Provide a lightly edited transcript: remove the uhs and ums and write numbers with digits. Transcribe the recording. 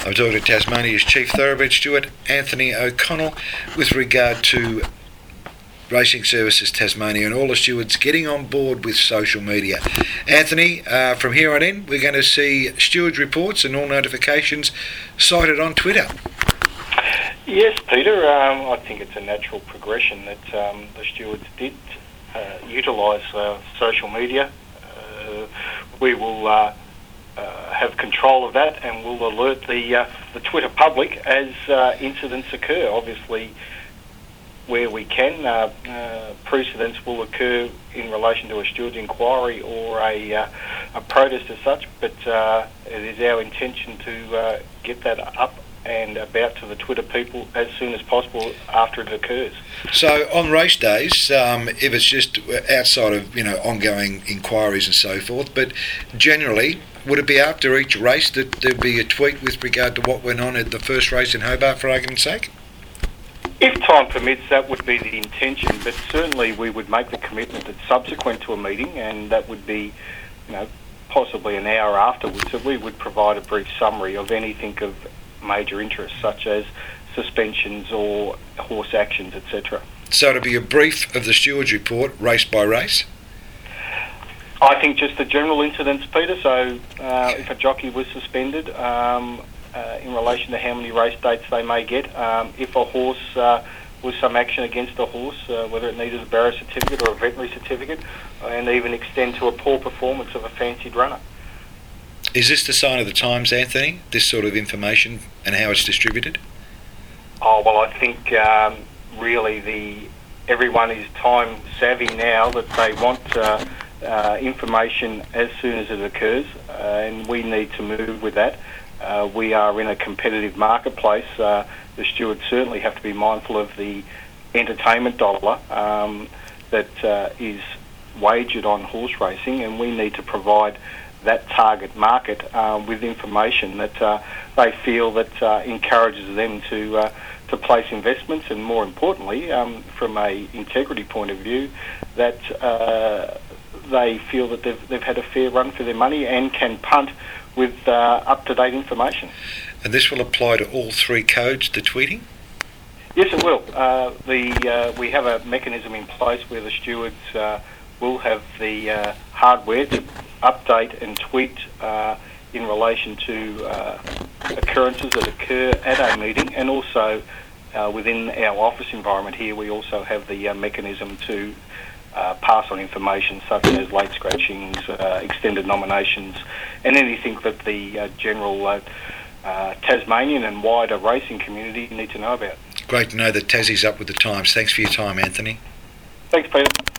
I'm talking to Tasmania's Chief Thoroughbred Steward, Anthony O'Connell, with regard to Racing Services Tasmania and all the stewards getting on board with social media. Anthony, from here on in, we're going to see stewards reports and all notifications cited on Twitter. Yes, Peter, I think it's a natural progression that the stewards did utilise social media. We will have control of that, and we'll alert the Twitter public as incidents occur. Obviously, where we can, precedents will occur in relation to a steward's inquiry or a protest as such, but it is our intention to get that up and about to the Twitter people as soon as possible after it occurs. So on race days, if it's just outside of ongoing inquiries and so forth, but generally, would it be after each race that there'd be a tweet with regard to what went on at the first race in Hobart, for argument's sake? If time permits, that would be the intention, but certainly we would make the commitment that subsequent to a meeting, and that would be, possibly an hour afterwards, that we would provide a brief summary of anything of major interest, such as suspensions or horse actions, etc. So it'll be a brief of the stewards report, race by race? I think just the general incidents, Peter. So if a jockey was suspended, in relation to how many race dates they may get, if a horse was some action against a horse, whether it needed a barrier certificate or a veterinary certificate, and even extend to a poor performance of a fancied runner. Is this the sign of the times, Anthony, this sort of information and how it's distributed? Oh, well, I think really everyone is time savvy now that they want information as soon as it occurs, and we need to move with that. We are in a competitive marketplace. The stewards certainly have to be mindful of the entertainment dollar that is wagered on horse racing, and we need to provide that target market with information that they feel that encourages them to place investments, and more importantly, from a integrity point of view, that they feel that they've had a fair run for their money and can punt with up-to-date information. And this will apply to all three codes, the tweeting? Yes, it will. We have a mechanism in place where the stewards will have the hardware to update and tweet in relation to occurrences that occur at a meeting, and also within our office environment here, we also have the mechanism to pass on information such as late scratchings, extended nominations, and anything that the general Tasmanian and wider racing community need to know about. Great to know that Tassie's up with the times. Thanks for your time, Anthony. Thanks, Peter.